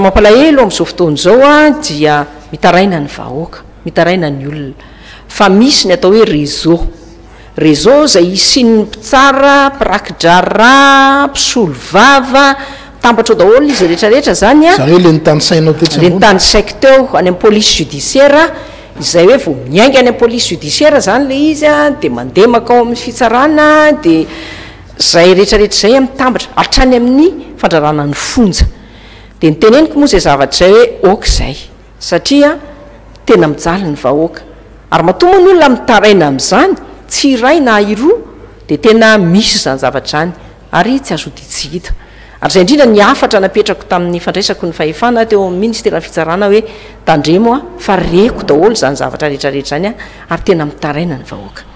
mampalahelo am'izao fotoana zao a dia mitaraina ny vahoaka mitaraina ny olona fa misy ny atao hoe réseau zay isin'ny mpitsara pirakidrara mpisolo vava tambatra daholo izy rehetrarehetra zany a zany hoe le nitany sainao le nitany saiko teo any amin'ny police judiciaire izay hoe vao miainga any amin'ny police judiciaire zany le izy a de mandemaka ao amin'ny fitsarana de zay rehetrarehetra zay mitambatra hatrany amin'ny fandrarana ny fonja de niteneniko moa zay zavatra zay hoe oka zay satria tena mijaly ny vahoaka ary matomany olona mitaraina am'izany tsy iray na iroa de tena misy zany zavatra zany ary tsy azo tsy hita ary zay indrindra ny afatra napetrako tamin'ny fandraisako ny fahefana teo amin'ny ministera fitsarana hoe tandremo a fa reko daholo zany zavatra rehetrarehetra zany a ary tena mitaraina ny vahoaka